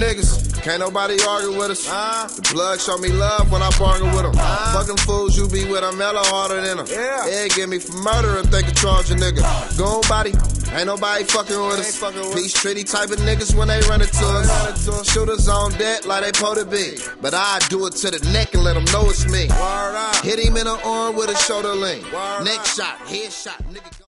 niggas, can't nobody argue with us. The blood show me love when I bargain with them. Fucking fools you be with, I'm hella harder than them. Yeah, get me for murder if they can charge a nigga. Goon body, ain't nobody fucking with us. Peace treaty type of niggas when they run it to us. Shooters on deck like they po to be. But I do it to the neck and let them know it's me. Hit him in the arm with a shoulder lean. Neck shot, head shot, nigga.